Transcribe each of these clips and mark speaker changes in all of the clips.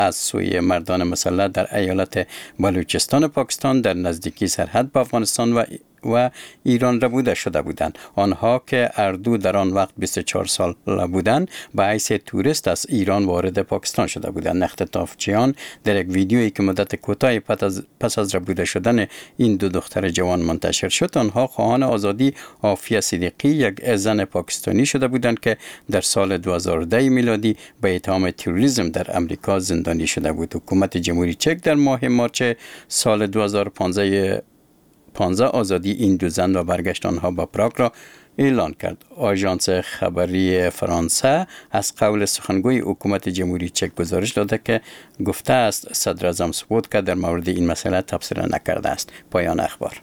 Speaker 1: از سوی مردان مسلح در ایالت بلوچستان پاکستان در نزدیکی سرحد با افغانستان و ایران ربوده شده بودند. آنها که اردو در آن وقت 24 سال بودند به حیث توریست از ایران وارد پاکستان شده بودند. اختطافچیان در یک ویدیویی که مدت کوتاهی پس از ربوده شدن این دو دختر جوان منتشر شد، آنها خواهان آزادی عافیه صدیقی، یک زن پاکستانی شده بودند که در سال 2010 میلادی به اتهام تروریسم در امریکا زندانی شده بود. حکومت جمهوری چک در ماه مارچ سال 2015 آزادی این دو زن و برگشت آنها به پراگ را اعلان کرد. آژانس خبری فرانسه از قول سخنگوی حکومت جمهوری چک گزارش داده که گفته است صدر اعظم سوبوتکا در مورد این مسئله تبصره نکرده است. پایان اخبار.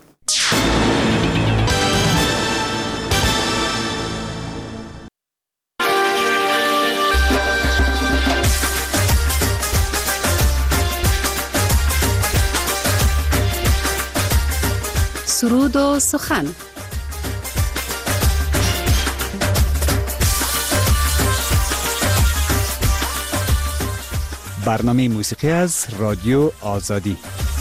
Speaker 2: سرود و سخن.
Speaker 3: برنامه موسیقی از رادیو آزادی.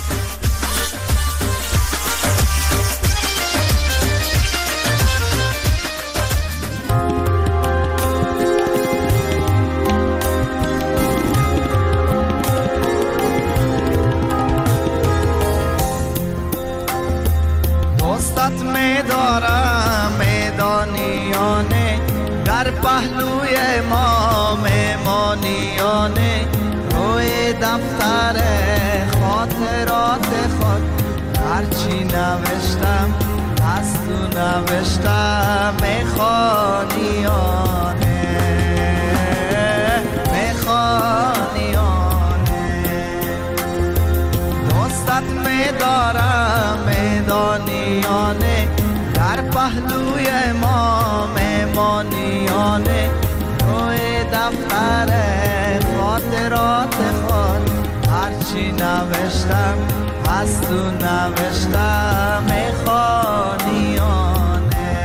Speaker 4: در پهلوی ما مهمانیانه، روی دفتر خاطرات خود هرچی نوشتم از تو نوشتم. مخانیانه دوستت می‌دارم میدانیانه، در پهلوی ما مهمانیانه، روی دفتر خاطرات خود هرچی نوشتم از تو نوشتم. مخانیانه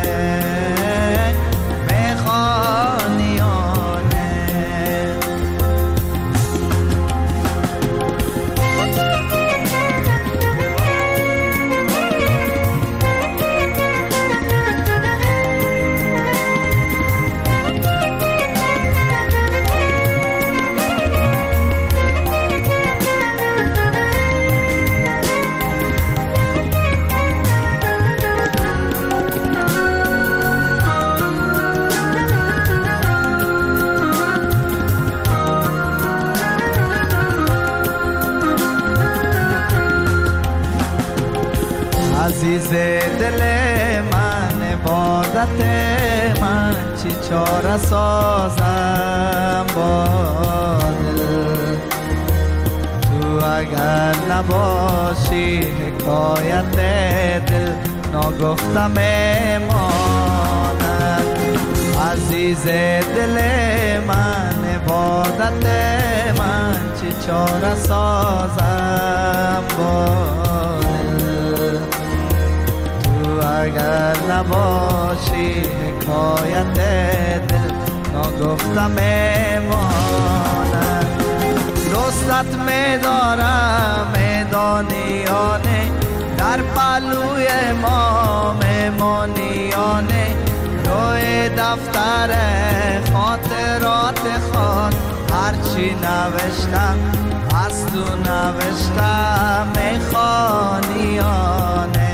Speaker 4: عزیز دل من، عبادت من، چی چاره سازم با دل. تو اگر نباشی حکایت دل ناگفته میماند. عزیز دل من، عبادت من، چی چاره سازم با اگر نباشی حکایت دل ناگفته میماند. دوستت می‌دارم میدانیانه، در پهلوی ما مهمانیانه، روی دفتر خاطرات خود هرچی نوشتم از تو نوشتم. مخانیانه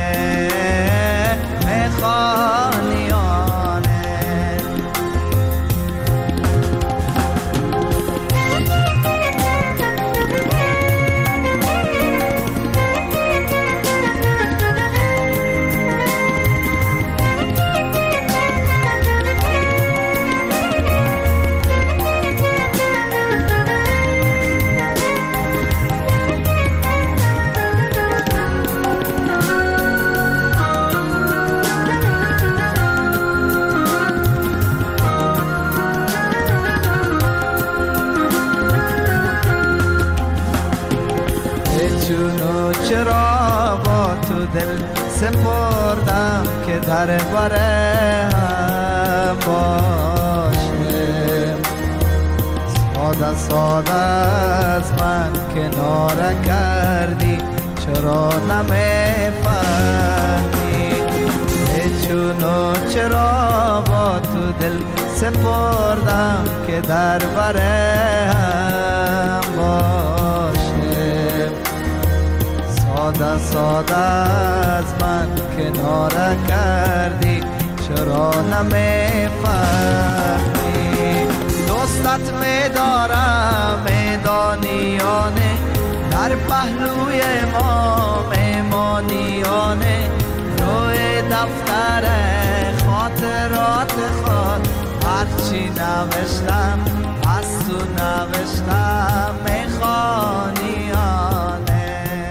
Speaker 4: چرا با تو دل سپردم که در بره هم باشه. ساده ساده از من کناره کردی، چرا نمیفهمی؟ چونو چرا با تو دل سپردم که در بره هم باشه. ساده ساده از من کناره کردی، چرا نمیفهمی؟ دوستت میدارم میدانیانه، در پهلوی ما میمانیانه، روی دفتر خاطرات خود هرچی نوشتم از تو نوشتم میخوانیانه.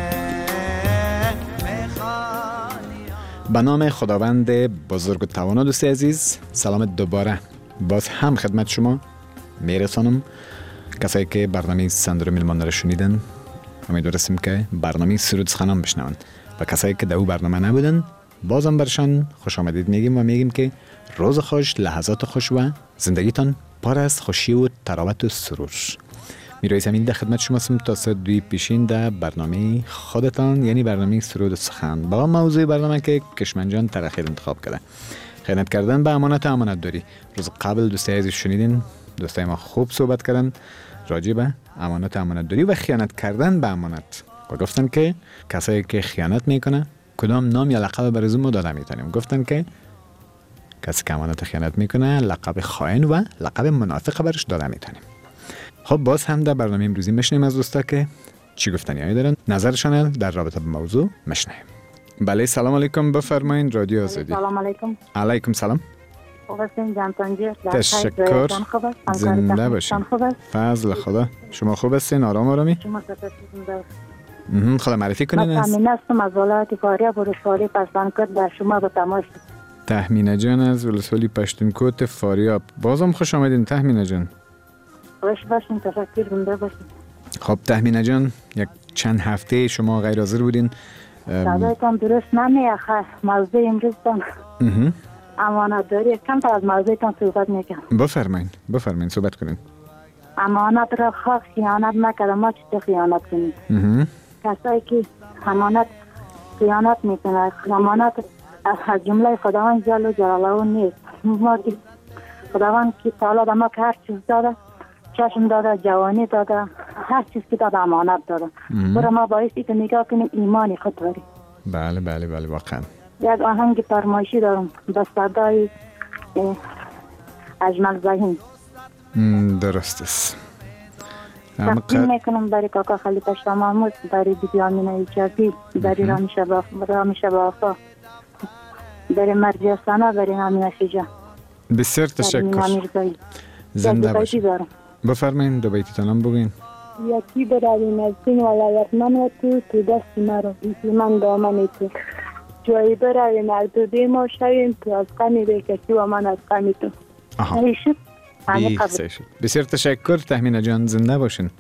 Speaker 3: به نام خداوند بزرگ و توانا. دوستی عزیز سلام دوباره باز هم خدمت شما میرسانم. کسایی که برنامه سندر میلمان را شنیدن امیدوارم که برنامه سرود سخنان بشنون و کسایی که در او برنامه نبودن بازم برشان خوش آمدید میگیم و میگیم که روز خوش، لحظات خوش و زندگیتان پر از خوشی و تراوت و سرور. میرایسم این در خدمت شما هستم تا ساعت 2 پیشین در برنامه خودتان، یعنی برنامه سرود سخن با موضوع برنامه که کشمن جان ترخیر انتخاب کرده، خیانت کردن به امانت داری. روز قبل دوستای عزیز شنیدین، دوستای ما خوب صحبت کردن راجع به امانت داری و خیانت کردن به امانت و گفتن که کسایی که خیانت میکنه کدام نام یا لقب بر ازو داده میتونیم. گفتن که کسی که امانت خیانت میکنه لقب خائن و لقب منافق برش داده میتونیم. خب باز هم در برنامه امروزی میشنیم از دوستا که چی گفتنی دارن، نظرشان در رابطه با موضوع میشنیم. بله سلام علیکم، بفرمایید رادیو آزادی.
Speaker 2: سلام علیکم.
Speaker 3: علیکم سلام.
Speaker 2: خوب هستین جان تنجی؟
Speaker 3: تشکر. زنده باشین. فضل خدا. شما خوب هستین؟ آرامی؟
Speaker 2: شما چطور
Speaker 3: خدا معرفی کنین.
Speaker 2: من تامین هستم از ولایت فاریاب ولسوالی پشتونکوت در شما به تماس.
Speaker 3: تهمینه جان از ولسوالی پشتونکوت فاریاب، بازم خوش آمدین تهمینه جان.
Speaker 2: خوش باشین، تشکر زنده باشین.
Speaker 3: خب تهمینه جان یک چند هفته شما غیر حاضر بودین.
Speaker 2: صدایتان درست نمیاد. موضوع امروزتان امانت داری. کم تا از موضوعتان صحبت میکنم. بفرمایید صحبت کنین. امانت را خواه خیانت نکرده، ما چطور خیانت کنیم؟ کسایی که خیانت میکنه، امانت از جمله خداوند جل جلاله نیست. ما که خداوند که تعالی به ما که هر چیز داده، چشم داده، جوانی داده، هر چیز که داده امانت داده. برای ما بایستی که نگاه کنیم ایمانی خود داریم.
Speaker 3: بله واقعا.
Speaker 2: یک آهنگ فرمایشی دارم به صدای اجمل زهین.
Speaker 3: درست است.
Speaker 2: تقدیم میکنم برای کاکا خلیفه شاه محمود، برای بیبی آمینه ایجابی، برای رامی شبافا، برای مرجع سنا، برای آمینه شجا.
Speaker 3: بسیار تشکر. زنده باشید. بفرمایید دو بیتتان هم بگوین.
Speaker 2: یکی برای نزدین ولایت من و تو دست مرا من دامن تو، جایی برای مردودی ما شویم تو از غمی بکشی و من از غمی تو.
Speaker 3: بسیار تشکر تهمینه جان، زنده باشین.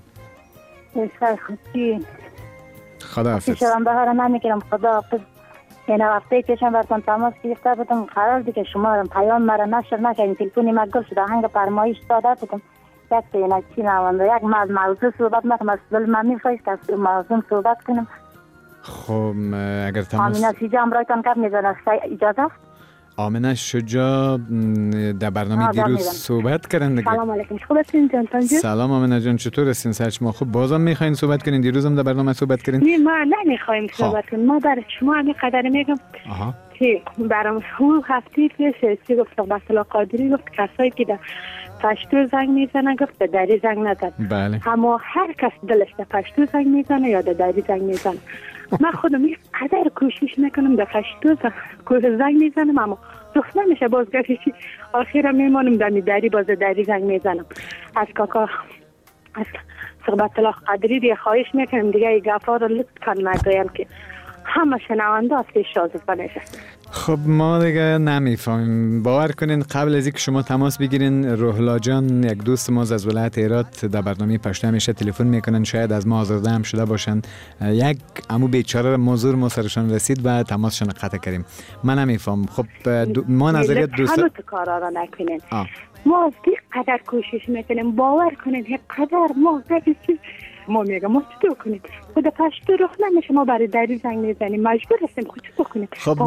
Speaker 3: خدا حافظ.
Speaker 2: شما بهار نمیگیرم. خدا حافظ. این وقتی که شما براتون تماس گرفته بودم قرار دی که شما پیام مرا نشر نکنید، تلفنی مگل شده، آهنگ فرمایش داده بودم یک تا چی نوانده یک موضوع صحبت نکنم، از دل من میخواهید که از موضوع صحبت کنم.
Speaker 3: خب اگر تماس
Speaker 2: آمینه شجاع امرایتان کب میزنه اجازه است؟
Speaker 3: آمینه شجاع در برنامه دیروز صحبت کردن دیگه.
Speaker 2: سلام علیکم. خوب هستین جان تنجی؟
Speaker 3: سلام آمینه جان، چطور هستین؟ سرچ ما خوب. بازم میخواین صحبت کنین؟ دیروز هم در برنامه صحبت کردین؟
Speaker 2: نه ما نمیخوایم صحبت کنیم. ما برای شما همین قدر میگم که برام اون هفته پیش چی گفت بسلا قادری گفت کسایی که در پشتو زنگ میزنن گفت دری زنگ نزن.
Speaker 3: بله.
Speaker 2: اما هر کس دلش در پشتو زنگ میزنه یا دری زنگ میزنه. من خودم یک قدر کوشش میکنم در پشتو زنگ میزنم اما دوست نمیشه بازگشتی، آخرم میمانم دری باز دری زنگ میزنم. از کاکا از صحبت الله قدری دیگه خواهش میکنم دیگه این گفا رو لطف کن نگویم که همه شنونده از پیش شازفه نشه.
Speaker 3: خب ما دیگه نمیفهمیم. باور کنین قبل از اینکه شما تماس بگیرین روحلا جان یک دوست ما از ولایت هرات در برنامه پشتو همیشه تلفن میکنن، شاید از ما آزرده هم شده باشن. یک عمو بیچاره موضوع ما سرشان رسید و تماسشان قطع کردیم. من نمیفهم. خب ما نظریت دوست
Speaker 2: همه کارا را نکنین. ما از قدر کوشش میکنیم، باور کنین قدر ما میگم ما چطور کنیم؟ خود پشتو رخ نمیشه، ما برای دری زنگ میزنیم، مجبور هستیم خود چطور کنیم.
Speaker 3: خب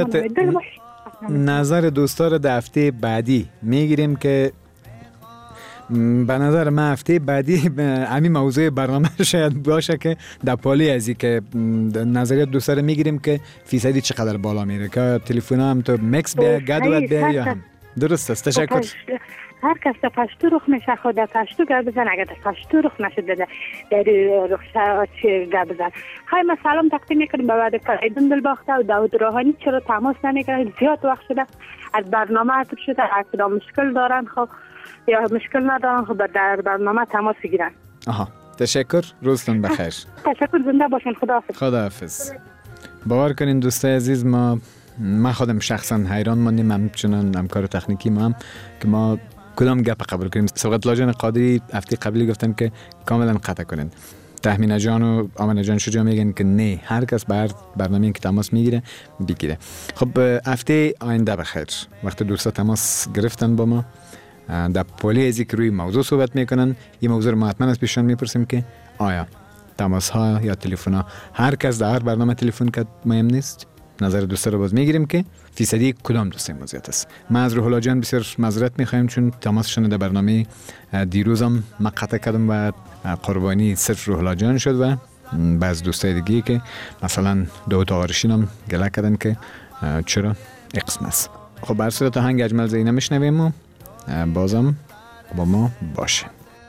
Speaker 3: نظر دوستا رو در هفته بعدی میگیریم که به نظر من هفته بعدی همین موضوع برنامه شاید باشه که در پالی ازی که نظریات دوستا رو میگیریم که فیصدی چقدر بالا میره، که تلفن هم تو مکس بیا گدوت بیا یا هم. درست است. تشکر.
Speaker 2: هر کس در پشتو رخ میشه خود در پشتو گل بزن، اگر در پشتو رخ نشد در رخ گل بزن. خواهی ما سلام تقدیم میکنیم به وعده فرایدون دلباخته و داود روحانی. چرا تماس نمیکنه؟ زیاد وقت شده از برنامه عطب شده، اگر مشکل دارن خب یا مشکل ندارن خب در برنامه تماس بگیرن.
Speaker 3: آها تشکر، روزتون بخیر.
Speaker 2: تشکر، زنده باشین.
Speaker 3: خداحافظ. باور کنین دوستای عزیز، ما خودم شخصا حیران ماندیم، همچنان همکار تکنیکی ما هم که ما کدام گپ قبول کنیم. سبقت لاجان قادری هفته قبلی گفتم که کاملا قطع کنین. تهمینه جان و آمنه جان شجاع میگن که نه، هر کس به هر برنامه که تماس میگیره بگیره. خب هفته آینده بخیر. وقت دوستا تماس گرفتن با ما در پولی ازی که روی موضوع صحبت میکنن، این موضوع رو ما حتما از پیشان میپرسیم که آیا تماس ها یا تلفن ها هر کس در هر برنامه تلفن کرد مهم نیست. نظر دوستا رو باز میگیریم که فیصدی کدام دوست ما زیاد است. ما از روحلا جان بسیار معذرت میخوایم چون تماسشون در برنامه دیروزم ما قطع کردم و قربانی صرف روحلا جان شد و بعض دوستای دیگه که مثلا داود آرشین هم گله کردن که چرا اقسم است. خب بر صورت آهنگ اجمل زینه میشنویم و بازم با ما باشه.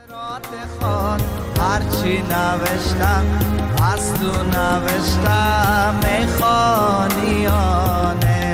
Speaker 4: هرچی نوشتم از تو نوشتم، میخوانیانه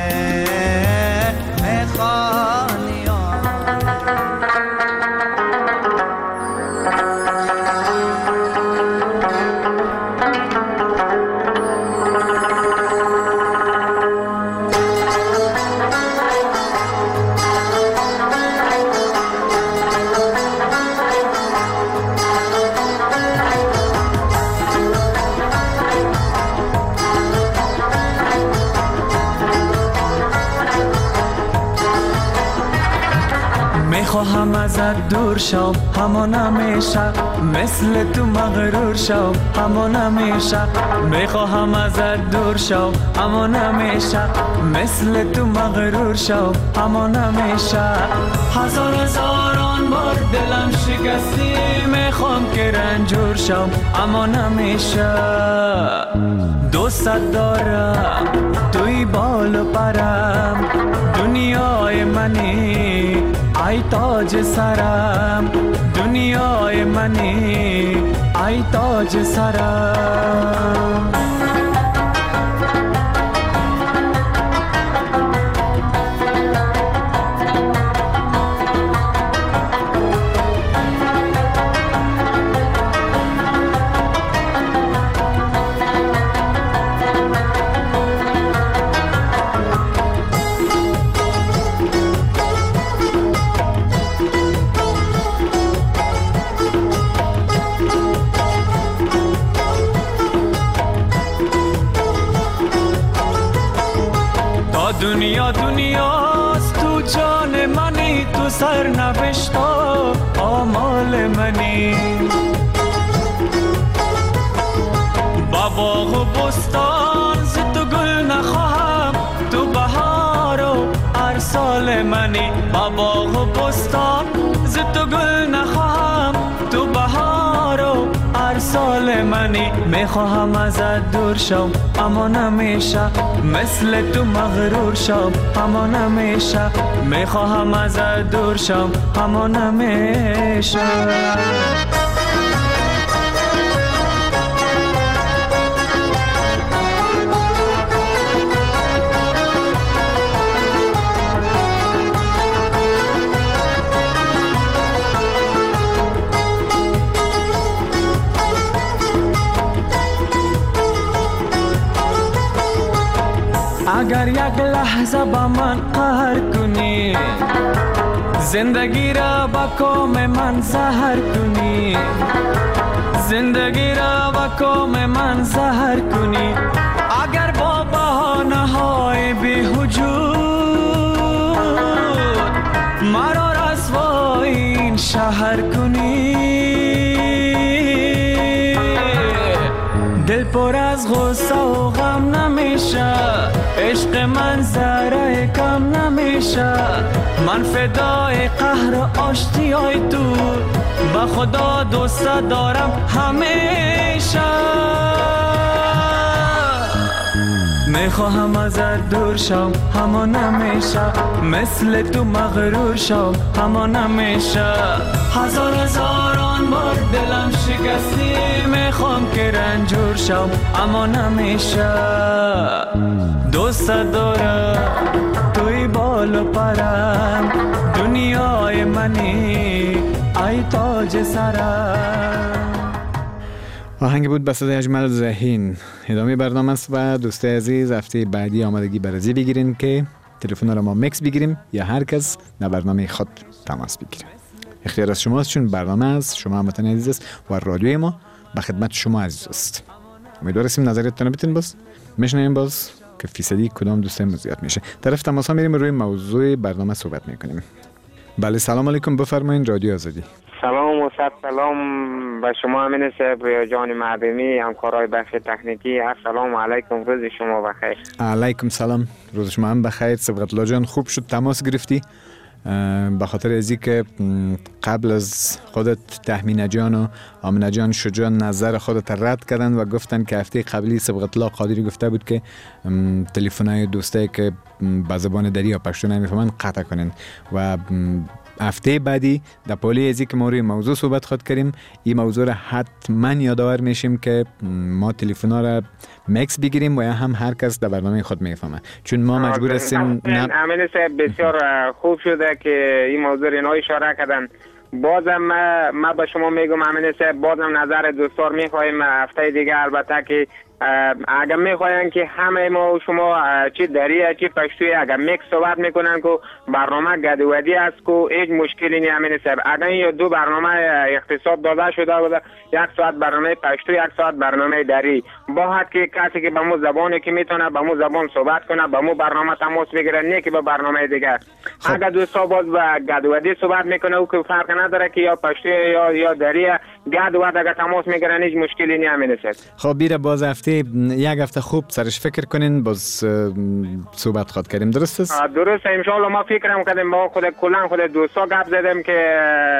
Speaker 5: خواهم ازت دور شو همان همیشه، مثل تو مغرور شو همان همیشه. میخواهم ازت دور شو همان همیشه، مثل تو مغرور شو همان همیشه. هزاران بار دلم شکستی، میخوام که رنجور شو همان همیشه. دوست دارم توی بال و پرم، دنیای منی ای تاج سرم، دنیای منی ای تاج سرم. دنیاست تو جان منی، تو سر نوشتا آمال منی. با باغ و بستان ز تو گل نخواهم، تو بهار و هر سال منی. با باغ و بستان ز تو گل نخواهم، تو بهار و هر سال منی. میخواهم ازت دور شو اما نمیشه، مثل تو مغرور شو اما نمیشه. میخواهم ازت دور شو اما نمیشه. اگر یک لحظه با من قهر کنی، زندگی را با کام من زهر کنی، زندگی را با کام من زهر کنی. اگر با بهانه های بی‌وجود مرا رسوای این شهر کنی، دل پر از غصه و غم نمیشه، عشق من ذره کم نمیشه. من فدای قهر و آشتیای تو، به خدا دوست دارم همیشه. میخواهم ازت دور شم اما نمیشه، مثل تو مغرور شم اما نمیشه. هزاران بار دلم شکستی، میخوام که رنجور شم اما نمیشه. دوست دارم توی بال و پرم، دنیای منی ای تاج سرم.
Speaker 3: آهنگ بود به صدای اجمل ذهین. ادامه برنامه است و دوستای عزیز هفته بعدی آمادگی برای بگیرین که تلفن را ما مکس بگیریم یا هر کس در برنامه خود تماس بگیره. اختیار از شماست، چون برنامه از شما هموطن عزیز است و رادیوی ما به خدمت شما عزیز است. امیدواریم نظریتتون بتین باز میشنویم باز که فیصدی کدام دوستای ما زیاد میشه. طرف تماس ها میریم روی موضوع برنامه صحبت میکنیم. بله سلام علیکم، بفرمایید رادیو آزادی.
Speaker 6: سلام و سلام به شما امین صاحب یا جان معدمی همکارای بخش تکنیکی. السلام علیکم، روز شما بخیر.
Speaker 3: علیکم سلام، روز شما هم بخیر. صبغت الله جان خوب شد تماس گرفتی، به خاطر ازی که قبل از خودت تهمینه جان و آمنه جان شجاع نظر خودت رد کردن و گفتن که هفته قبلی صبغت الله قادری گفته بود که تلفن‌های دوستایی که به زبان دری یا پشتو نمیفهمن قطع کنن و هفته بعدی در پالی ازی که ما روی موضوع صحبت خود کردیم، این موضوع را حتما یادآور میشیم که ما تلفن‌ها را مکس بگیریم و یا هم هر کس در برنامه خود میفهمه، چون ما مجبور هستیم.
Speaker 6: امین صاحب بسیار خوب شده که این موضوع را اشاره کردن. بازم ما به شما میگم امین صاحب، بازم نظر دوستار میخوایم هفته دیگه البته که اگر میخواین که همه ما و شما چی دری چی پشتوی اگر میکس صحبت میکنن که برنامه گدودی است که هیچ مشکلی نیست امین صاحب. اگر این دو برنامه اختصاص داده شده بوده، 1 ساعت برنامه پشتو 1 ساعت برنامه دری، باید که کسی که به مو زبانی که میتونه به مو زبان صحبت کنه به مو برنامه تماس بگیره، نه که به برنامه دیگه. اگر دوستا باز به گدودی صحبت میکنه او که فرق نداره که یا پشتو یا دری، گدود اگر تماس میگیرن هیچ مشکلی نیست امین صاحب.
Speaker 3: خب بیره باز یک هفته خوب سرش فکر کنین، باز صحبت خود کردیم. درست است؟
Speaker 6: درست ان شاء الله. ما فکرم کردیم با خود کلا خود دوستا گپ زدیم که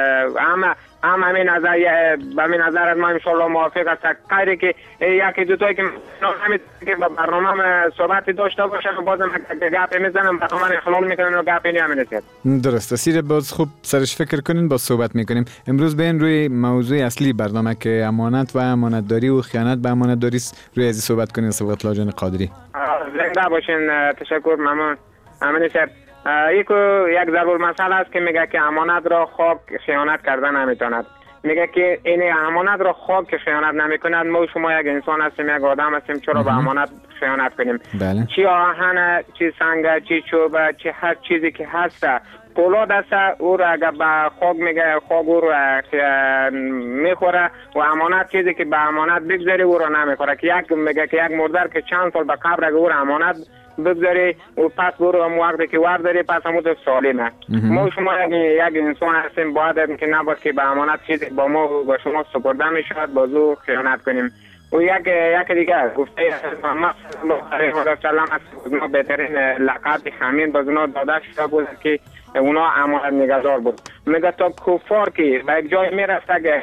Speaker 6: همین نظر از ما ان شاء الله موافق است. غیر که یکی دو تایی که همین که با برنامه صحبت داشته باشن بازم گپ میزنن برنامه خلال میکنن و گپ نمیرسه.
Speaker 3: درست است. باز خوب سرش فکر کنین، باز صحبت میکنیم. امروز بین روی موضوع اصلی برنامه که امانت و امانتداری و خیانت به امانتداری روی ازی صحبت کنین. صبغت الله جان قادری
Speaker 6: زنده باشین. تشکر ممنون امین صاحب. یک ضرور مسئله است که میگه که امانت را خاک خیانت کردن نمیتواند. میگه که این امانت را خاک که خیانت نمیکند. ما شما یک انسان هستیم، یک آدم هستیم، چرا به امانت خیانت کنیم؟
Speaker 3: بله.
Speaker 6: چی آهن، چی سنگ، چی چوب، چی هر چیزی که هست پولاد است، او را اگر به خاک میگه خاک او را میخوره و امانت چیزی که به امانت بگذاری او را نمیخوره. که یک میگه که یک مردر که چند سال به قبر اگر او را امانت بگذاری و پس برو هم وقتی که ورداری پس همون سالمه. ما شما یک انسان هستیم، باید که نباید که به امانت چیزی با ما و با شما سپرده میشود بازو خیانت کنیم. و یک دیگه گفته محمد صلی الله علیه و سلم از بهترین لقب خمین باز اونا داده شده بود که اونا امانت نگهدار بود. میگه تا کفار که به یک جای میرفته که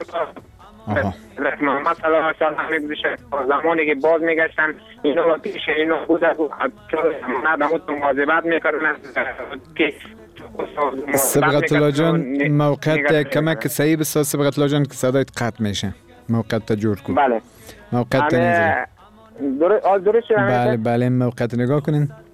Speaker 6: محمد صلی الله علیه و سلم میگوشه زمانی که باز میگشتن اینا پیش اینا بود امانت مواظبت میکردن که
Speaker 3: صبغت الله جان موقعیت کمک صحیح بساز. صبغت الله جان که صدایت قطع میشه، موقعیت جور کن.
Speaker 6: بله
Speaker 3: موقعیت نگاه.
Speaker 6: درست
Speaker 3: بله موقعیت نگاه کنین.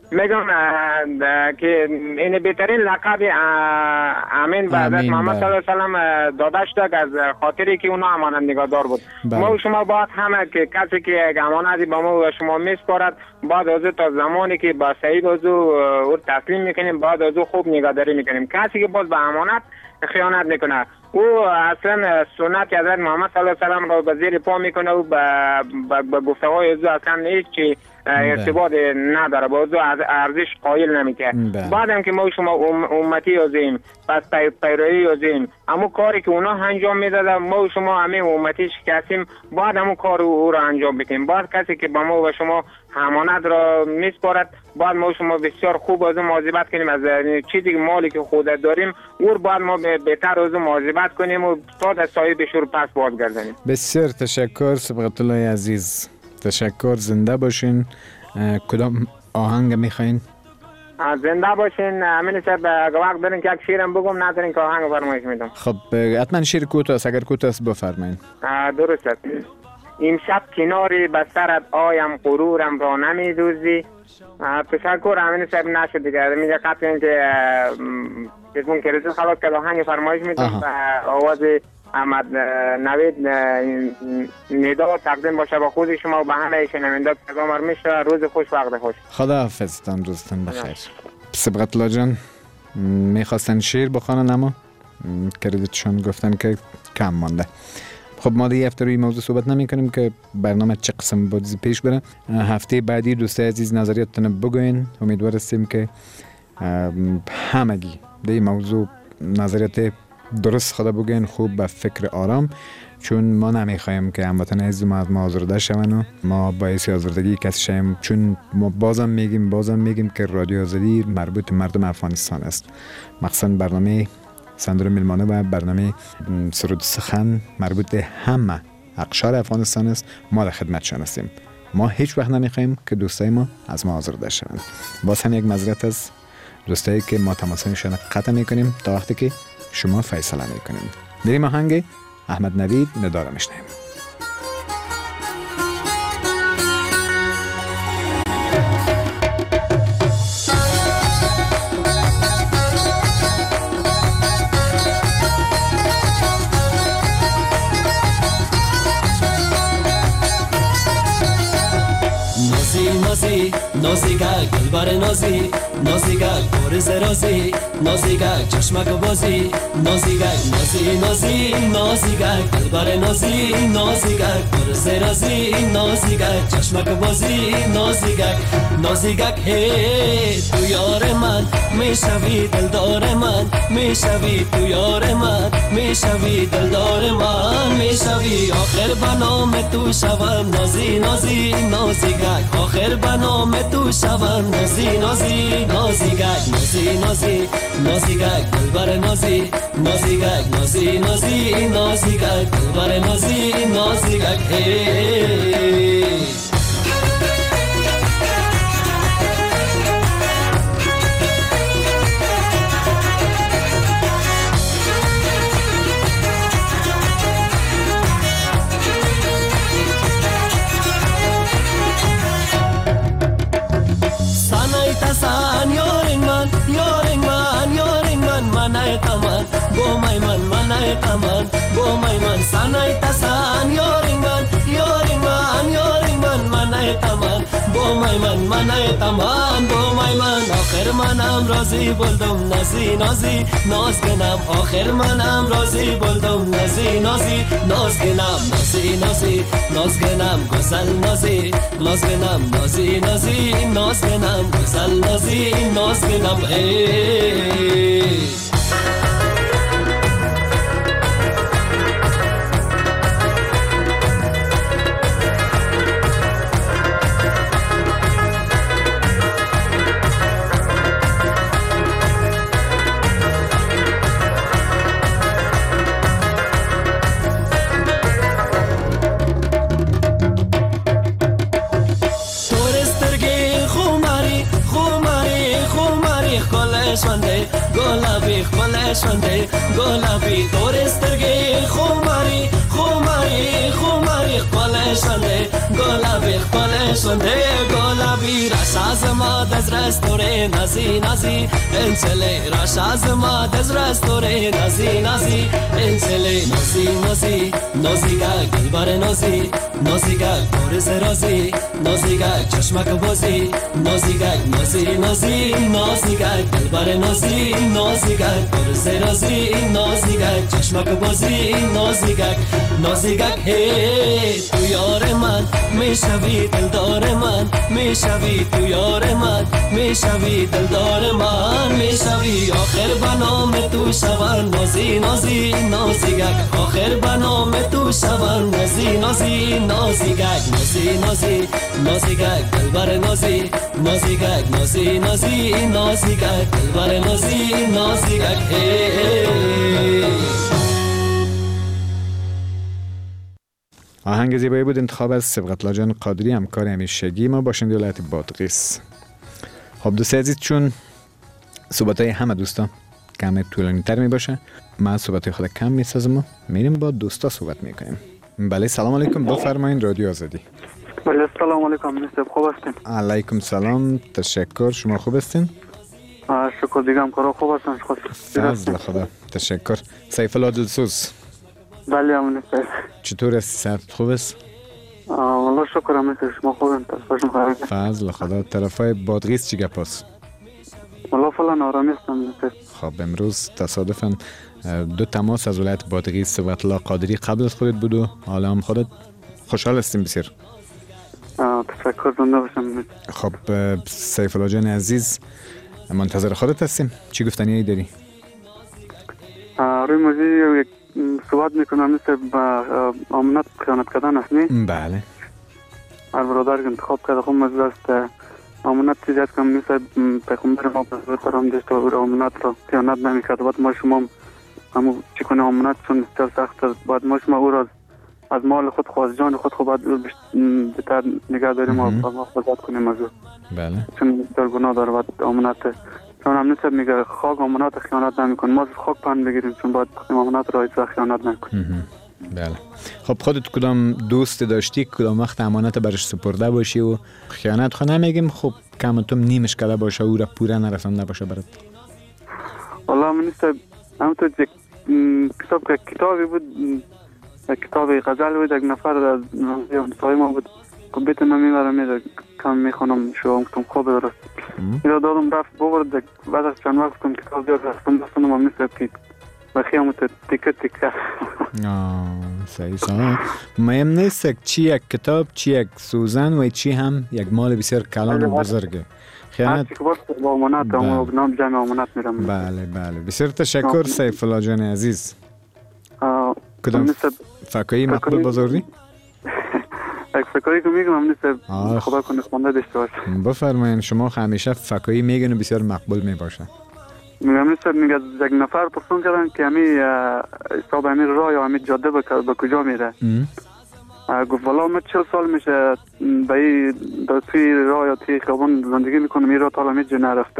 Speaker 6: میگم که این بهترین لقب امین به حضرت محمد صلی الله علیه و سلم داده شده از خاطری که اونا امانت نگهدار بود. ما و شما باید همه که کسی که یک امانتی با ما و شما میسپارد بعد از تا زمانی که با صحیح از او تسلیم میکنیم بعد از او خوب نگهداری میکنیم. کسی که باز به امانت خیانت میکنه او اصلا سنت حضرت محمد صلی الله علیه و سلم را به زیر پا میکنه و به گفته‌های او اصلا هیچ چی ارتباط نداره، با او ارزش قائل نمیشه. بعدم که ما شما امتی هستیم پس پیروی هستیم، اما کاری که اونا انجام میدادن ما شما همه امتی شکستیم، بعد همون کار او را انجام بدیم. بعد کسی که با ما و شما امانت را میسپارد بعد ما شما بسیار خوب از اون مواظبت کنیم، از چیزی که مالی که خودت داریم او بعد ما بهتر از اون مواظبت کنیم و تا در صاحب شور پس بازگردانیم.
Speaker 3: بسیار تشکر سبقت الله عزیز، تشکر. زنده باشین. کدام آهنگ میخواین؟
Speaker 6: زنده باشین. امین صاحب وقت دارین که یک شیرم بگم، ندارین که آهنگ فرمایش میدم؟
Speaker 3: خب حتما شیر کوتاه است، اگر کوتاه است بفرمایید.
Speaker 6: درست است. امشب کناری به سرت آیم غرورم را نمیدوزی. تشکر امین صاحب. نشد دیگه میگه قطع این که جسمون کریزی خلاص که آهنگ فرمایش میدم و آواز احمد نوید ندا تقدیم باشه با خود شما و به همه شنوندگان. پیغام میشه. روز خوش، وقت خوش.
Speaker 3: خدا حافظتان، روزتان بخیر. سبقت الله جان میخواستن شعر بخوانن اما کردیتشون گفتن که کم مانده. خب ما دیگه هفته روی موضوع صحبت نمی کنیم که برنامه چه قسم بازی پیش بره. هفته بعدی دوستای عزیز نظریاتتون بگوین. امیدوار هستیم که همگی دیگه موضوع نظریات درست خدا بگوین، خوب به فکر آرام، چون ما نمیخوایم که هموطن عزیز ما از ما آزرده شون و ما باعث آزردگی کسی شیم، چون ما بازم میگیم که رادیو آزادی مربوط مردم افغانستان است. مخصوصا برنامه صندوق میلمانه و برنامه سرود سخن مربوط همه اقشار افغانستان است. ما در خدمتشان هستیم. ما هیچ وقت نمیخوایم که دوستای ما از ما آزرده شوند. باز هم یک معذرت از دوستایی که ما تماسشون قطع میکنیم تا وقتی که شما فیصله میکنیم. بریم آهنگ احمد نوید ندا را میشنویم.
Speaker 7: نازیگه گلبر نازیگه گرز رازی، نازیگه چشمک بازی، نازیگه نازیگه گلبر نازیگه گرز رازی، نازیگه چشمک بازی، نازیگه هی تو یار من میشوی دلدار من، میشوی تو یار من میشوی دلدار من، میشوی آخر بنام تو شوم نازیگه، آخر بنام تو شوم نازیگه گلبر نازیگه گلبر نازیگه هی. San yoring man manay taman go my man manay taman go my man sanay tasan yoring man manay taman go my man manay taman go my man آخر منم راضی بولدم نازی ناز کنم آخر منم راضی بولدم نازی ناز کنم ناز کنم گزل نازی ناز کنم ناز کنم گزل ناز کنم گلابی دور استرگی خماری گلابی خالشنده گلابی میشوی رش از ما دز رستوره نازی نازی انسله رش از ما دز رستوره نازی نازی انسله نازی نازی نازی گل بر نازی نازی گل پرز رازی نازی گل چشمک بازی نازی گل نازی نازی نازی گل بر نازی نازی گل پرز رازی نازی گل چشمک بازی نازی گل هی تو یار من میشوی دلدار من میشوی تو یار من میشوی دلدار من میشوی آخر بنام تو شوان نازی نازی نازی گل آخر بنام تو شوان نازی نازی نازی گل نازی نازی نازی گل دلبر نازی نازی گل نازی نازی نازی گل دلبر نازی نازی گل هی
Speaker 3: آهنگ زیبایی بود انتخاب از سبقت لاجان قادری همکار همیشگی ما باشنده ولایت بادغیس. خب دوست عزیز چون صحبت‌های همه دوستان کم طولانی تر می باشه من صحبت‌های خود کم می سازم و میریم با دوستا صحبت میکنیم. بله سلام علیکم بفرمایید رادیو آزادی.
Speaker 8: بله سلام علیکم مستر خوب هستین؟
Speaker 3: علیکم سلام تشکر شما خوب هستین؟
Speaker 8: شکر دیگه همکارا خوب هستن
Speaker 3: فضل خدا تشکر. سیف الله دلسوز
Speaker 8: بله امون است.
Speaker 3: چطور است صحت خوب است؟
Speaker 8: والله شکر مستر شما خوبین تصفیشون خواهد
Speaker 3: فضل خدا. طرفای بادغیس چی گپ است؟
Speaker 8: والله فعلا آرامی هستم مستر.
Speaker 3: خب امروز تصادفاً دو تماس از ولایت بادغیس سبقت الله قادری قبل از خودت بود و حالا هم خودت خوشحال هستیم بسیار.
Speaker 8: تشکر زنده باشم.
Speaker 3: خب سیف الله جان عزیز منتظر خودت هستیم. چی گفتنی داری؟
Speaker 8: روی موضوع یک صحبت میکنم مثل با امانت خیانت کردن است نی؟
Speaker 3: بله.
Speaker 8: هر برادر که انتخاب کرده خود موضوع است امانت چیزی است که مثل پیغمبر ما بزرگترم داشت و امانت را خیانت نمیکرد. باید ما شما همون چی کنه امانت چون بسیار سخت است. باید ما شما او را از مال خود خو از جان خود خو باید بهتر نگه داریم و محافظت کنیم از او.
Speaker 3: بله.
Speaker 8: چون بسیار گناه داره باید امانت چون هم نصب میگه خاک امانت خیانت نمیکن. ما خاک پند بگیریم چون باید امانت را هیچ خیانت نکنیم.
Speaker 3: بله. خب خودت کدام دوست داشتی کدام وقت امانت برش سپرده باشی و خیانت خو نمیگیم خب کمتم نیمش کرده باشه او را پوره نرسانده باشه برات؟
Speaker 8: والله من نصب همونطور کتابی بود کتاب غزل بود یک نفر از همسایه ما بود که بیت من میبرم کم میخونم شو گفتم خوب درست اینا دادم رفت بورد بعد از چند وقت کتاب بیاد رفتم دستانم هم نصب که بخی همون تیکه تیکه
Speaker 3: صحیح سلام. مهم نیست چی یک کتاب چی یک سوزن و چی هم یک مال بسیار کلان و بزرگه. خیانت
Speaker 8: با امانت و نام جمع امانت میرم.
Speaker 3: بله بله بسیار تشکر سیف الله جان عزیز. کدام فکایی مقبول بزرگی؟
Speaker 8: یک فکایی که میگم هم نیست خدا کنه خونده داشته باشه.
Speaker 3: بفرمایید شما همیشه فکایی میگن و بسیار مقبول میباشه.
Speaker 8: میگم نیست میگه یک نفر پرسون کردن که همی حساب همی راه یا همی جاده به کجا میره. گفت والا من 40 سال میشه به توی راه یا توی خیابان زندگی میکنم این راه تا همی جا نرفته.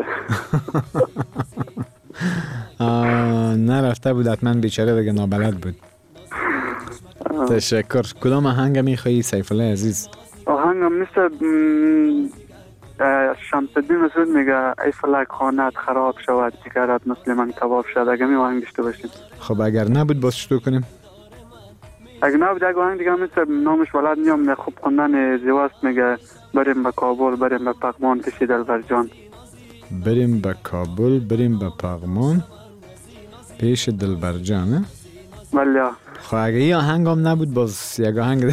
Speaker 3: نرفته بود حتما بیچاره دیگه نابلد بود. تشکر. کدام آهنگ میخوایی سیف الله عزیز؟
Speaker 8: آهنگم مثل شمس الدین مسعود میگه ای فلک خانت خراب شود جگرت مثل من کباب شد. اگه می آهنگ داشته باشیم.
Speaker 3: خب اگر نبود باز چطور کنیم؟
Speaker 8: اگه نبود یک آهنگ دیگه مثل نامش ولد نیام خوب خوندن زیواست میگه بریم به کابل بریم به پغمان پیش دلبر جان.
Speaker 3: بریم به کابل بریم به پغمان پیش دلبر جان.
Speaker 8: بله.
Speaker 3: خب اگه این آهنگ هم نبود باز یک آهنگ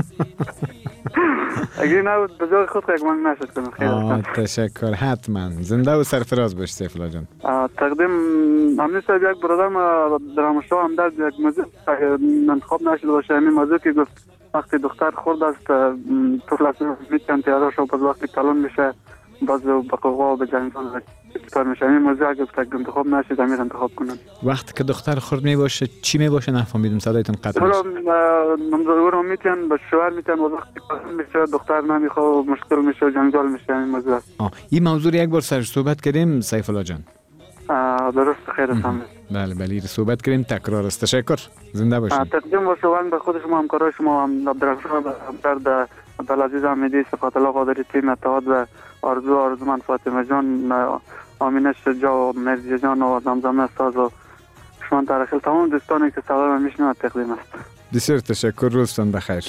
Speaker 8: اگه نبود به جای خود یک آهنگ نشد کنم. خیلی
Speaker 3: تشکر. حتما زنده و سرفراز باش سیف الله جان.
Speaker 8: تقدیم همین صاحب یک برادر ما در همشاه هم در یک موضوع انتخاب نشده باشه. همین موضوع که گفت وقتی دختر خورد است طفل است میتون تیاره شو باز وقتی کلون میشه باز به قوقا و به جنگان کار میشه. همین موضوع اگه انتخاب نشد امیر انتخاب کنن.
Speaker 3: وقتی که دختر خورد میباشه چی میباشه نفهمیدم صدایتون قطع میشه.
Speaker 8: نمزدور میتون به شوهر میتون و وقتی کلون میشه دختر نمیخواه مشکل میشه و جنجال میشه. همین موضوع است.
Speaker 3: این موضوع یک بار سر صحبت کردیم سیف الله جان.
Speaker 8: درست خیر است.
Speaker 3: بله بله صحبت کردیم تکرار است. تشکر زنده باشید.
Speaker 8: تقدیم و شوان به خود شما همکارای شما عبدالرحمن در عبدالعزیز حمیدی، صفات الله قادری، تیم اتحاد و آرزو من فاطمه جان، آمینه شجاع، مرزی جان و زمزمه استاد و شما ترخیل تمام دوستانی که صدای من میشنوند تقدیم است.
Speaker 3: بسیار تشکر، روزتون بخیر.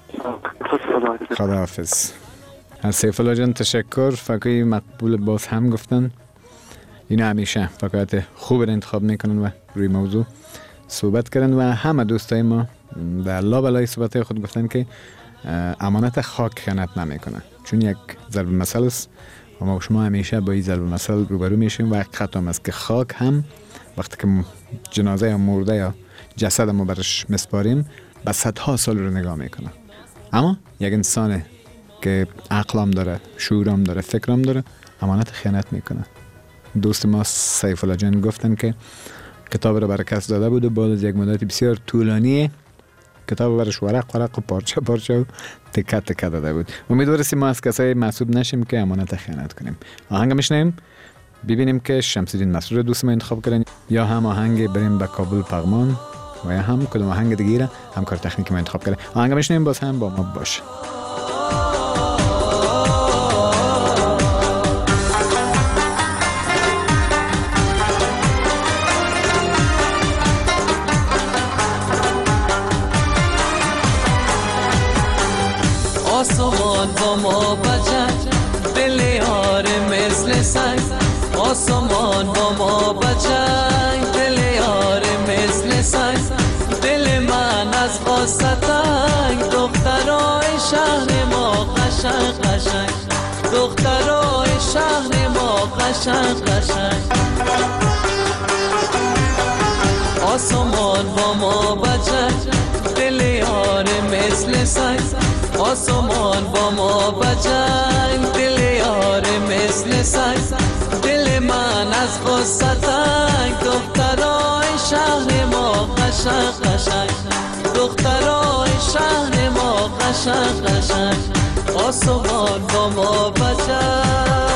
Speaker 3: خداحافظ. از سیف الله جان تشکر. فکری مقبول باز هم گفتن اینا همیشه فقط خوب انتخاب میکنن و روی موضوع صحبت کردن و همه دوستای ما در لابلای صحبت خود گفتن که امانت خاک خیانت نمیکنه، چون یک ضرب مثل است و ما شما همیشه با این ضرب مثل روبرو میشیم و حقیقت هم است که خاک هم وقتی که جنازه یا مرده یا جسد ما برش مسپاریم با صدها سال رو نگاه میکنه. اما یک انسان که عقلم داره، شعورم داره، فکرم داره، امانت خیانت میکنه. دوست ما سیف الله جان گفتن که کتاب رو برای کس داده بود و بعد از یک مدت بسیار طولانی کتاب برش ورق و پارچه و تکه داده بود. امیدواریم ما از کسای محسوب نشیم که امانت خیانت کنیم. آهنگ میشنیم ببینیم که شمس‌الدین مسرور دوست ما انتخاب کردن یا هم آهنگ بریم به کابل پغمان و یا هم کدوم آهنگ دیگه همکار تکنیکی ما انتخاب کرده. آهنگ میشنیم، باز هم با ما باشه.
Speaker 7: آسمان با ما بجنگ، دل یار مثل سنگ. آسمان با ما بجنگ، دل یار مثل سنگ. دل من از غصه تنگ، دخترای شهر ما قشنگ قشنگ. دخترای شهر ما قشنگ قشنگ. آسمان با ما بجنگ، دل یار مثل سنگ. آسمان با ما بجنگ، دل یار مثل سنگ. دل من از غصه تنگ، دخترای شهر ما قشنگ قشنگ. دخترای شهر ما قشنگ قشنگ. آسمان با ما بجنگ.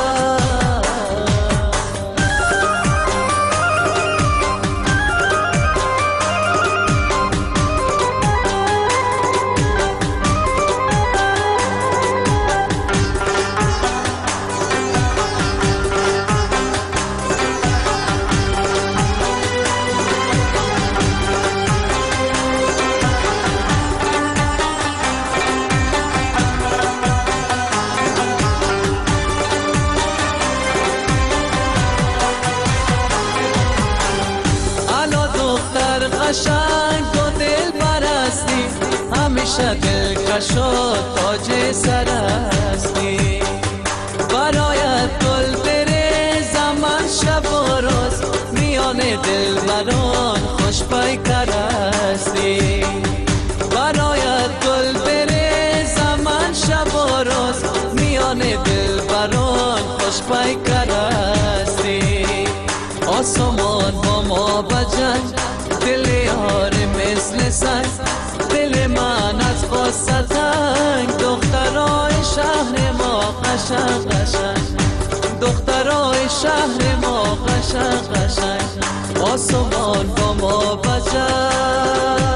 Speaker 7: قشنگ تو دل پرستی، همیشه دلکش و تاج سر هستی. برایت گل بریزم من شب و روز، میان دل بران خوش پیکر هستی. برایت گل بریزم من شب و روز، میان دل بران خوش پیکر هستی. آسمان با ما بجنگ، دل یار مثل سنگ. دل من از غصه تنگ، دخترای شهر ما قشنگ قشنگ. دخترای شهر ما قشنگ قشنگ. آسمان با ما بجنگ.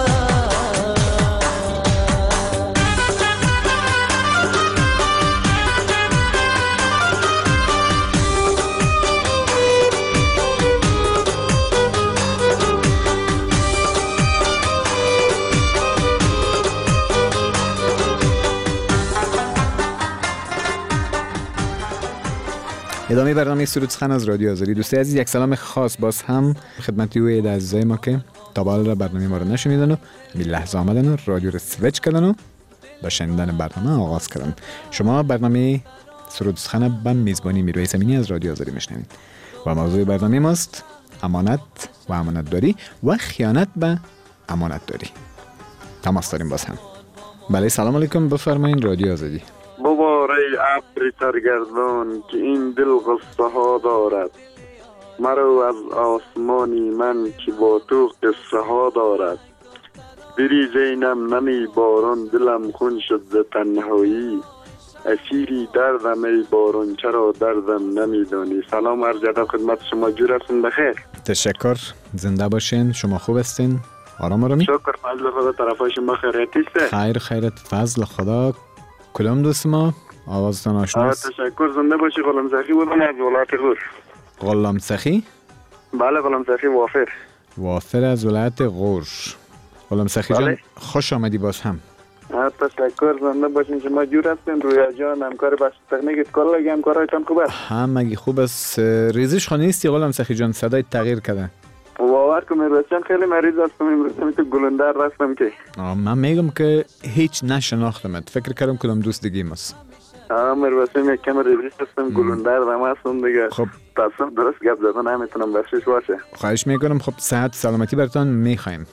Speaker 3: ادامه برنامه سرود سخن از رادیو آزادی. دوستای عزیز، یک سلام خاص باز هم خدمت اوی عزیزای ما که تا به حال برنامه ما رو نشنیدن و این لحظه آمدن و رادیو رو سویچ کردن و با شنیدن برنامه آغاز کردن. شما برنامه سرود سخن به میزبانی میرویس امینی از رادیو آزادی میشنوید و موضوع برنامه ماست امانت و امانت داری و خیانت به امانت داری. تماس داریم باز هم. بله، سلام علیکم، بفرمایید. رادیو آزادی.
Speaker 9: بباره ابر سرگردان که این دل غصه ها دارد، مرو از آسمانی من که با تو قصه ها دارد. بری زینم نمی باران دلم خون شد ز تنهایی، اسیری دردم ای باران چرا دردم نمیدانی. سلام عرض ادب خدمت شما، جور هستین بخیر؟
Speaker 3: تشکر، زنده باشین. شما خوب هستین؟ آرامی؟
Speaker 9: شکر، فضل خدا. طرفای شما خیریتی است؟
Speaker 3: خیرت، فضل خدا. کدام دوست ما؟ آوازتان آشناست.
Speaker 9: تشکر. زنده باشی. غلام سخی بودم از ولایت غور.
Speaker 3: غلام سخی؟
Speaker 9: بله غلام سخی وافر.
Speaker 3: وافر از ولایت غور. غلام سخی جان خوش آمدی باز هم.
Speaker 9: تشکر. زنده باشین. شما جور هستین؟ رویا جان همکار بخش تکنیک کلا همکارایتان خوب است؟
Speaker 3: همگی خوب است. ریزش خانه نیستی غلام سخی جان؟ صدای تغییر کرده.
Speaker 9: باور کن میرسان خیلی مریض هستم. امروز تو گلندر رفتم که
Speaker 3: من میگم که هیچ نشناختمت. فکر کردم کدام دوست دیگه ماست.
Speaker 9: میرسیم یک کم ریزش هستم. گلندر دم هستم دیگه.
Speaker 3: خب
Speaker 9: تصف درست گپ زدن نمیتونم بخشش باشه.
Speaker 3: خواهش میکنم. خب صحت سلامتی براتون میخوایم.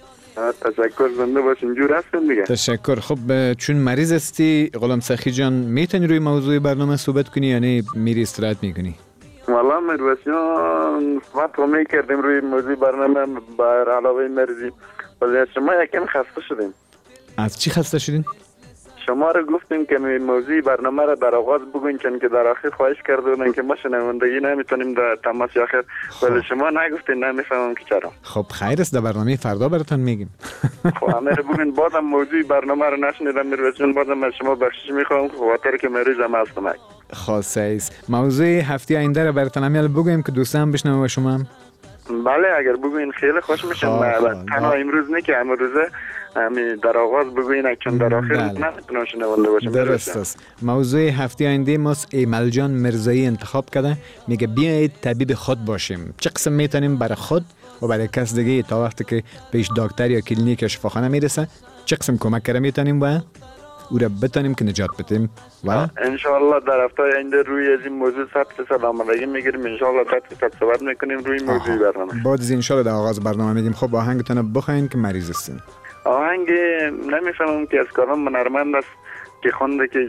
Speaker 9: تشکر. زنده باشین. جور هستین دیگه.
Speaker 3: تشکر. خب چون مریض هستی غلام سخی جان میتونی روی موضوع برنامه صحبت کنی یعنی میری استراحت میکنی؟
Speaker 9: والا میروسیان صحبت رو میکردیم روی موضوع برنامه بر علاوه مریضی، ولی شما یکم خسته شدیم.
Speaker 3: از چی خسته شدین؟
Speaker 9: شما رو گفتیم که موضوع برنامه رو در آغاز بگوین، چون که در آخر خواهش کردن که ما شنوندگی نمیتونیم در تماس آخر، ولی شما نگفتین. نمیفهمم که چرا.
Speaker 3: خب خیر است، در برنامه فردا براتون میگیم.
Speaker 9: خب همه رو بگین. بازم موضوع برنامه رو نشنیدم میروسیان. بازم از شما بخشش میخوام خاطر که مریضم هستم. خاصه
Speaker 3: است. موضوع هفته آینده رو براتون همیال بگویم که دوستان بشنوه و شما هم.
Speaker 9: بله اگر بگوین خیلی خوش میشه. تنها امروز نه که امروزه در آغاز بگوین، چون در آخر نمیتونم شنونده باشم.
Speaker 3: درست است. موضوع هفته آینده ماست ایمل جان مرزایی انتخاب کرده. میگه بیایید طبیب خود باشیم. چه قسم میتونیم برای خود و برای کس دیگه تا وقتی که پیش دکتر یا کلینیک یا شفاخانه میرسه چه قسم کمک کرده میتونیم و او را بتانیم که نجات بدیم. و
Speaker 9: انشاءالله در هفته آینده روی از این موضوع 100% آمادگی میگیریم. انشاءالله 100% صحبت میکنیم روی موضوع برنامه.
Speaker 3: بعد از انشاءالله در آغاز برنامه میگیم. خب آهنگتون بخواین که مریض هستین.
Speaker 9: آهنگ نمیفهمم که از کارم هنرمند است که خونده که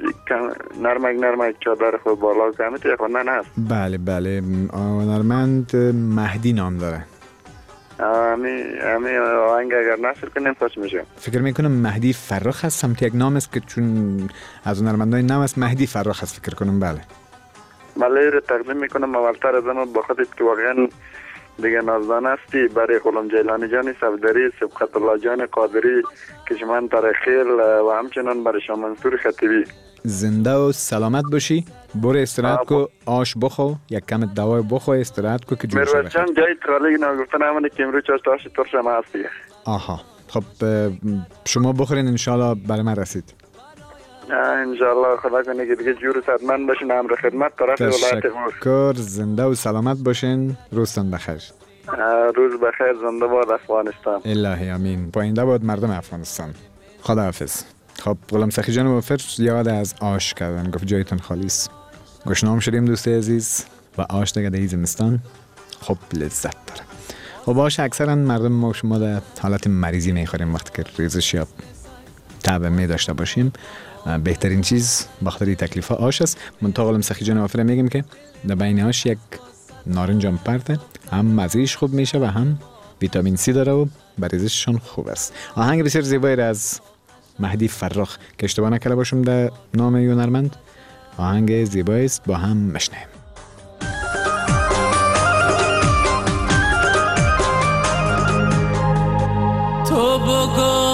Speaker 9: نرمک چادر خود بالا کمیت یا خوندن هست.
Speaker 3: بله هنرمند مهدی نام داره.
Speaker 9: امی آهنگ اگر نشر کنیم خوش میشه.
Speaker 3: فکر میکنم مهدی فرخ هست. سمت یک نام است که چون از هنرمندای نام است مهدی فرخ هست فکر کنم.
Speaker 9: بله رو تقدیم میکنم اولتر از همه با خودت که واقعا دیگه نازدان هستی برای غلام جیلانی جان صفدری، سبقت الله جان قادری، کشمان ترخیل و همچنان برای شاه منصور خطیبی.
Speaker 3: زنده و سلامت باشی. برو استراحت کو، آش بخو، یک کم دوای بخو، استراحت کو که جور شده.
Speaker 9: میروز جان جای ترالی نگفتن همونه که امروز چاشت آش ترش هم هستی.
Speaker 3: آها خب شما بخورین انشالله برای من رسید.
Speaker 9: انشالله خدا کنه که دیگه جور صدمن باشین. امر خدمت طرف ولایت غور.
Speaker 3: تشکر. زنده و سلامت باشین. روزتان بخیر.
Speaker 9: روز بخیر. زنده باد افغانستان.
Speaker 3: الهی امین. پاینده باد مردم افغانستان. خداحافظ. خب غلام سخی جان وافر یاد از آش کردن. گفت جایتون خالی است. گشنام شدیم دوست عزیز و آش دیگه در زمستان خب لذت داره. خب آش اکثرا مردم ما شما در حالت مریضی میخوریم وقتی که ریزش یا تب می داشته باشیم. بهترین چیز بخاطر تکلیف آش است. منتها غلام سخی جان وافر میگیم که در بین آش یک نارنج هم پرته، هم مزهش خوب میشه و هم ویتامین سی داره و بریزششون خوب است. آهنگ بسیار زیبایی از مهدی فرخ که اشتباه نکرده باشم در نام هنرمند. آهنگ زیبایی است، با هم مشنویم.
Speaker 5: تو بگو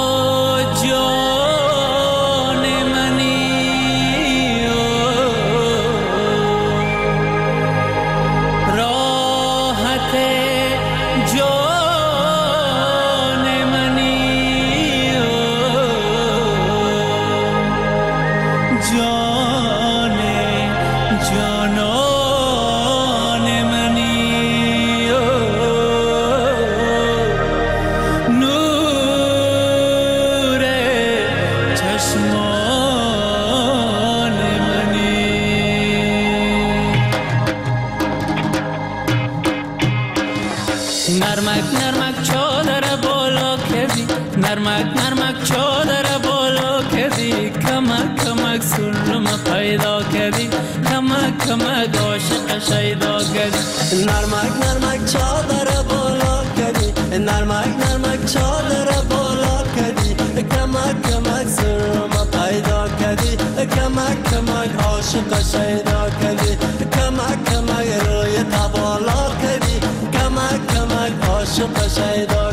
Speaker 7: نرمک چادر بالا کردی، کمک سلم پیدا کردی، کمک عاشق شیدا کردی. نرمک چادر بالا کردی، نرمک چادر بالا کردی، کمک سلم پیدا کردی، کمک عاشق شیدا کردی، کمک روی تبالا کردی، کمک عاشق شیدا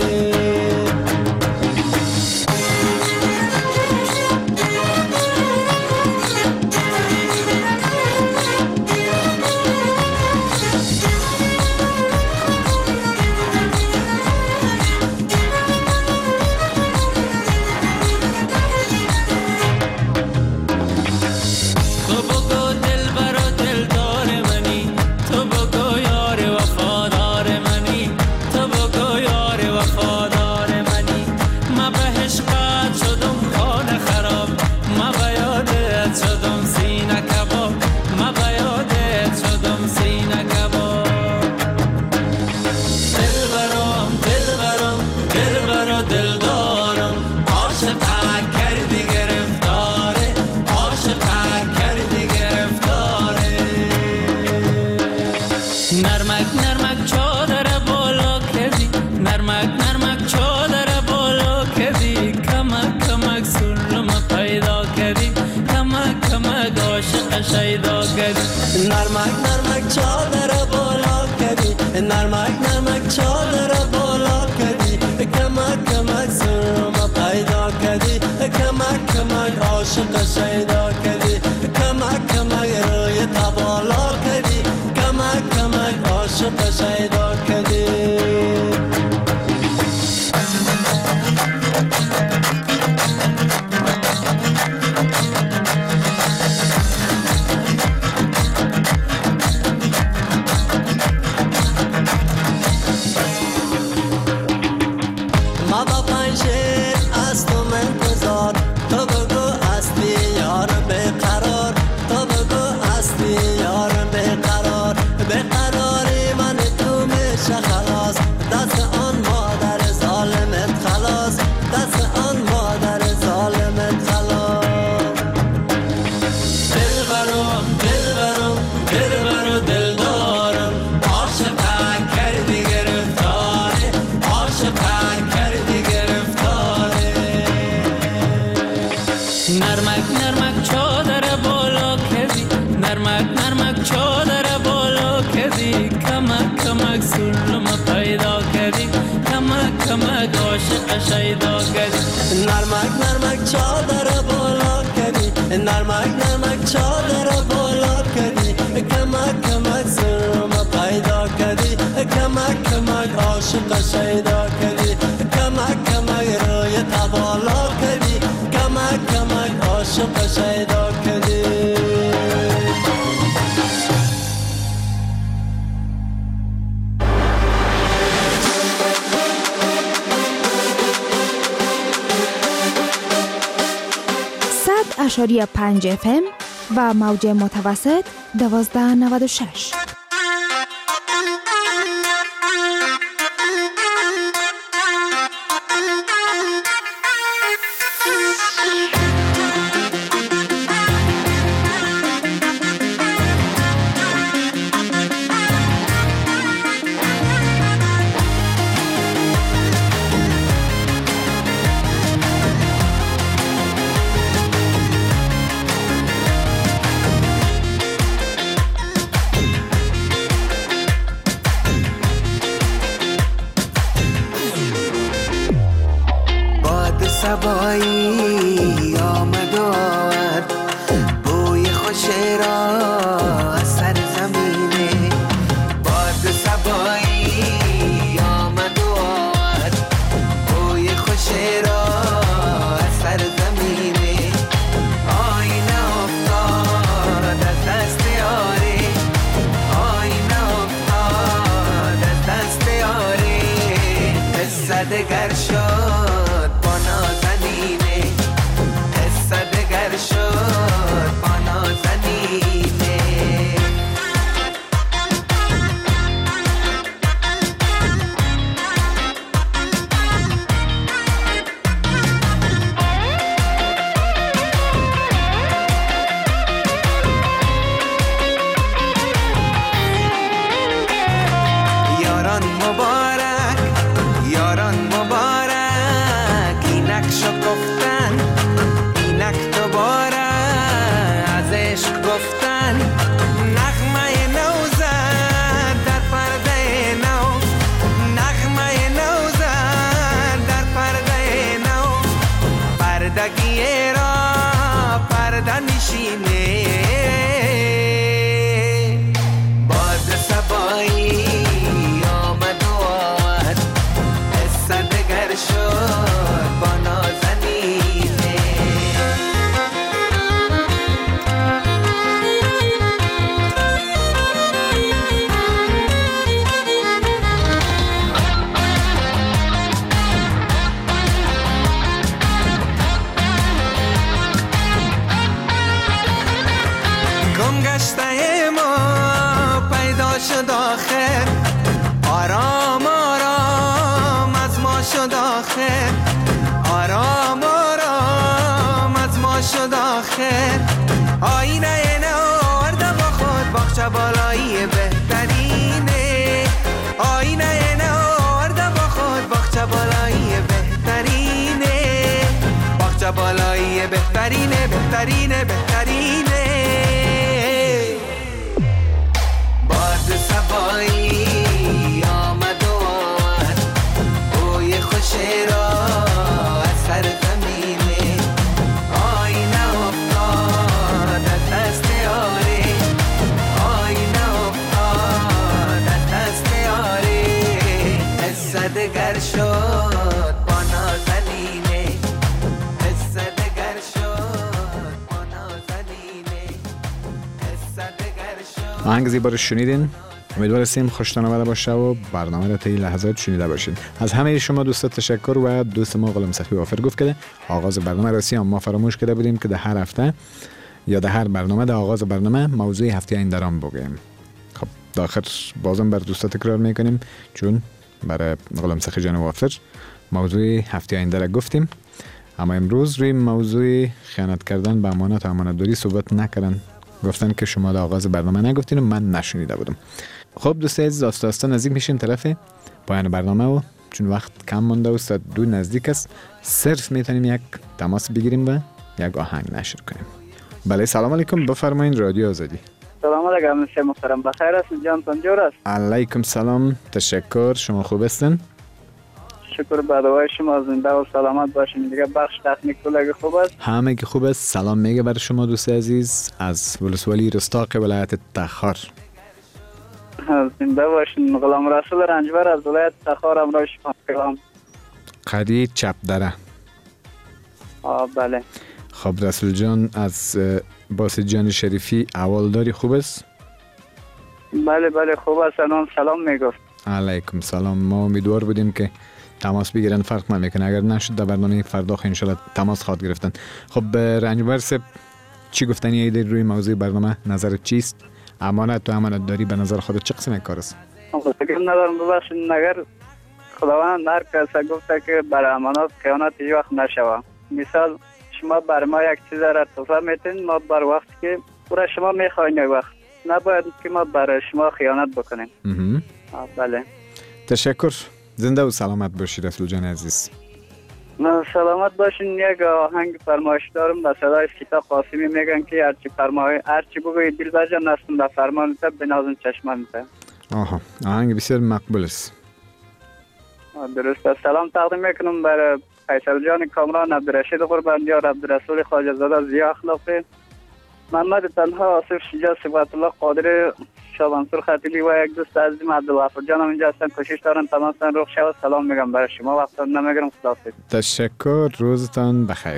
Speaker 7: کردی. عاشق شیدا کردی کمک کمک روی تبالا کردی کمک کمک عاشق شیدا کردی شیدا کردی نرمک نرمک چادر بالا کردی نرمک نرمک چادر بالا کردی کمک کمک سرم پیدا کردی کمک کمک عاشق شیدا کردی کمک کمک روی تبالا کردی کمک کمک عاشق شیدا کردی
Speaker 10: اشاری 5 FM و موج متوسط 1296.
Speaker 11: سبایی آمد و آورد بوی خوش را از سر زمینه باد سبایی آمد و آورد بوی خوش را از سر زمینه آینه افتاد از دست یاری آینه افتاد از دست یاری قصه دگر شد شد با نازنینه یاران مبارک یاران مبارک اینک شو گفتن اینک دوباره از عشق گفتن نغمه نو زد در پرده نو نغمه نو زد در پرده نو پردگی را پرده نشینه باد سبایی آمد و آمد قصه دگر شد با نازنینه گشته ما پیدا شد آخر آرام آرام از ما شد آخر آرام آرام از ما شد آخر آینه نورده با خود باغچه بالایی بهترینه آینه نورده با خود باغچه بالایی بهترینه باغچه بالایی بهترینه بهترینه بهترینه باد سبایی آمد و آمد بوی خوش را از سر زمینه آینه
Speaker 3: آهنگ زیبا رو شنیدین. امیدوار هستیم خوشتون آمده باشه و برنامه رو تا این لحظات شنیده باشین. از همه شما دوستان تشکر و دوست ما غلام صفی وافر گفت که آغاز برنامه راستی ما فراموش کرده بودیم که در هر هفته یا در هر برنامه در آغاز برنامه موضوع هفته آینده را بگیم. خب داخل بازم بر دوستا تکرار میکنیم چون برای غلام صفی جان وافر موضوع هفته آینده را گفتیم، اما امروز روی موضوع خیانت کردن به امانت و امانتداری صحبت نکردن. گفتن که شما در آغاز برنامه نگفتین و من نشنیده بودم. خب دوستای عزیز آستا آستا نزدیک میشیم طرف پایان برنامه و چون وقت کم مونده و ساعت 2 نزدیک است، صرف میتونیم یک تماس بگیریم و یک آهنگ نشر کنیم. بله سلام علیکم، بفرمایید رادیو آزادی.
Speaker 12: سلام علیکم مسیح محترم، بخیر هستین؟ جانتان جور است؟
Speaker 3: علیکم سلام، تشکر. شما خوب هستین؟
Speaker 12: شکر به دعای شما، زنده و سلامت باشین. دیگه بخش تکنیک کلگی خوب است؟
Speaker 3: همه که خوب است. سلام میگه برای شما دوست عزیز از ولسوالی رستاق ولایت تخار.
Speaker 12: زنده باشین. غلام رسول رنجبر از ولایت تخار امروز شما کلام
Speaker 3: قریه چپ دره.
Speaker 12: بله.
Speaker 3: خب رسول جان از باسط جان شریفی اولداری خوب است؟
Speaker 12: بله بله خوب است. سلام میگفت.
Speaker 3: علیکم سلام. ما امیدوار بودیم که تماس بگیرن، فرق نمیکنه اگر نشد در برنامه فردا انشالله تماس خواهد گرفتن. خب رنجبر صاحب چی گفتنی ایده روی موضوع برنامه؟ نظرت چیست؟ امانت و امانتداری به نظر خودت چه قسم کار است؟
Speaker 12: فکر ندارم ببخشید اگر خداوند هر کس گفته که بر امانت خیانت هیچ وقت نشوه. مثال شما بر ما یک چیز را تحفه میتین، ما بر وقت که برای شما میخواین یک وقت نباید که ما بر شما خیانت بکنیم. بله.
Speaker 3: تشکر. زنده و سلامت باشی رسول جان عزیز.
Speaker 12: سلامت باشین. یک آهنگ فرمایش دارم به صدای سیتا قاسمی، میگن که هرچی بگوی دل بجا نستم در فرمانت بنازم چشمانت.
Speaker 3: آها آهنگ بسیار مقبول است.
Speaker 12: درست است. سلام تقدیم میکنم برای فیصل جان کامران، عبدالرشید قربانیار، عبدالرسول خواجه زاده، ضیا اخلاقی، محمد تنها، آصف شجاع، صفات الله قادر، شابانسور خطیلی و یک دوست عزیزم عبدالغفور جانم اینجا هستن، کوشش دارن تماسن رخ شود. سلام میگم برای شما، وقتتون نمیگیرم. خداحافظ.
Speaker 3: تشکر. روزتان بخیر.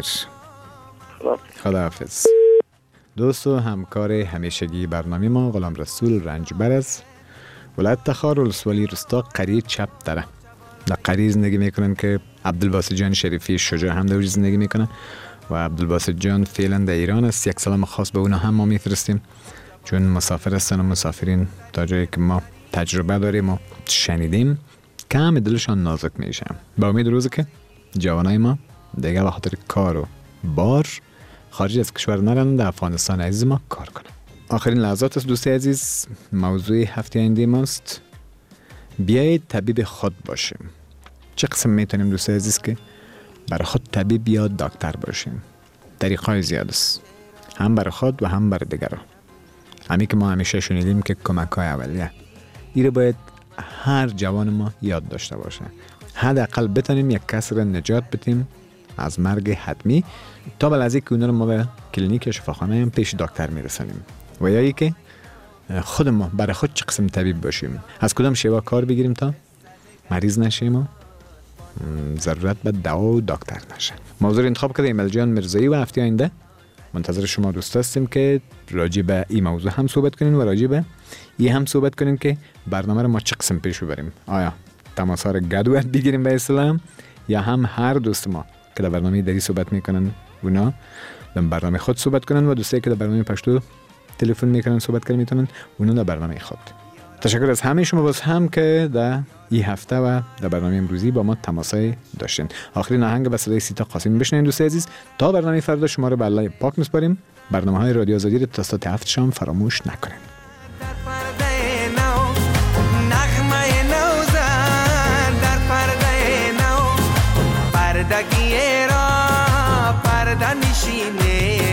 Speaker 3: خداحافظ. دوست و همکار همیشگی برنامه ما غلام رسول رنجبر از ولایت تخار ولسوالی رستاق قریه چپ دره. در قریه زندگی میکنن که عبدالباسط جان شریفی شجاع هم در زندگی میکنن و عبدالباسط جان فعلا در ایران است. یک سلام خاص به اونا هم ما میفرستیم چون مسافر هستن و مسافرین تا جایی که ما تجربه داریم و شنیدیم کم دلشان نازک میشه. با امید روزی که جوانای ما دیگه به خاطر کار و بار خارج از کشور نرن، در افغانستان عزیز ما کار کنن. آخرین لحظات است دوستی عزیز. موضوع هفته آینده ماست بیایید طبیب خود باشیم. چه قسم میتونیم دوستی عزیز که برای خود طبیب یا دکتر باشیم؟ طریقای زیاد است، هم برای خود و هم برای دیگران. همین که ما همیشه شنیدیم که کمک‌های اولیه ایره باید هر جوان ما یاد داشته باشه. حداقل بتونیم یک کس را نجات بدیم از مرگ حتمی تا به لحظه که اونا رو ما به کلینیک یا شفاخانه هم پیش دکتر میرسانیم. و یا ای که خود ما برای خود چه قسم طبیب باشیم، از کدام شیوه کار بگیریم تا مریض نشیم و ضرورت به دوا و دکتر نشه. موضوع انتخاب کرده ایمیل جان مرزایی و هفته آینده منتظر شما دوست هستیم که راجع به این موضوع هم صحبت کنین و راجع به این هم صحبت کنین که برنامه رو ما چه قسم پیش ببریم. آیا تماس ها رو گدوت بگیریم به اسلام یا هم هر دوست ما که در برنامه دری صحبت میکنن اونا در برنامه خود صحبت کنن و دوستایی که در برنامه پشتو تلفن میکنن صحبت کنن میتونن اونا در برنامه خود. تشکر از همه شما باز هم که در این هفته و در برنامه امروزی با ما تماسای داشتین. آخرین آهنگ به صدای سیتا قاسمی بشنوین دوست عزیز. تا برنامه فردا شما رو به الله پاک میسپاریم. برنامه‌های رادیو آزادی رو تا ساعت 7 شام فراموش نکنید.
Speaker 11: پردگی را پرده نشینه